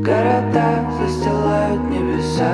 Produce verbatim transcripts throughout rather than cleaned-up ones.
Города застилают небеса,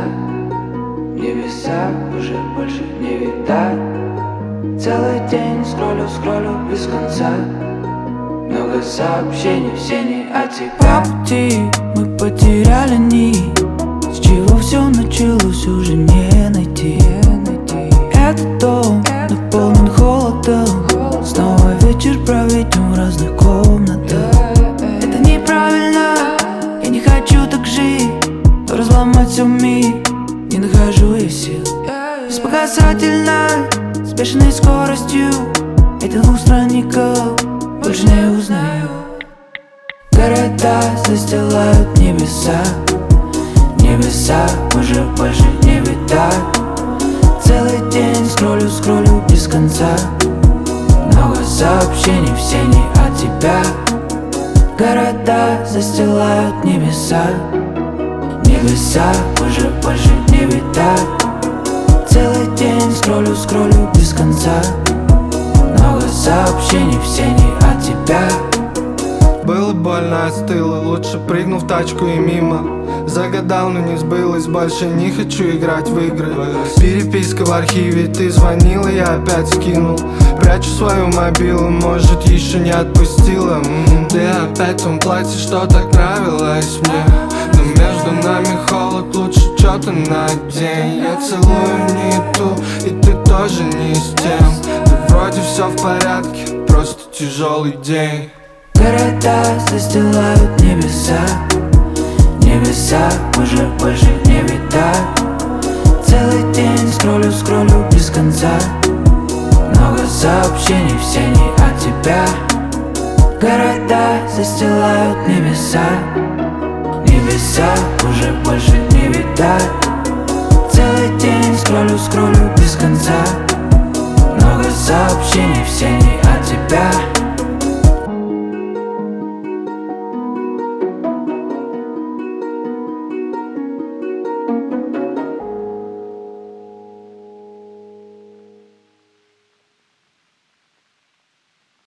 небеса уже больше не видать. Целый день скроллю, скроллю без конца. Много сообщений, все не о тебе. По пути мы потеряли нить. С чего все началось, уже не найти. Этот дом наполнен холодом. Снова вечер проведем в разных комнатах. Это неправильно, я не хочу так жить. Но разломать все миг не нахожу я сил. Беспоказательно, с бешеной скоростью этих двух странников больше не узнаю. Города застилают небеса, небеса уже больше не видать. Целый день скроллю, скроллю без конца. Много сообщений, все не от тебя. Города застилают небеса, небеса уже больше не видать. Целый день скроллю, скроллю без конца. Много сообщений, все не от тебя. Было больно, остыло, лучше прыгну в тачку и мимо. Загадал, но не сбылось, больше не хочу играть в игры. Переписка в архиве, ты звонила, я опять скинул. Прячу свою мобилу, может еще не отпустила. М-м, ты опять в том платье, что так нравилось мне. Но между нами холод, лучше что-то надень. Я целую не ту, и ты тоже не с тем. Да вроде все в порядке, просто тяжелый день. Города застилают небеса, небеса уже больше не видать. Целый день скроллю, скроллю без конца. Много сообщений, все не от тебя. Города застилают небеса, небеса уже больше не видать.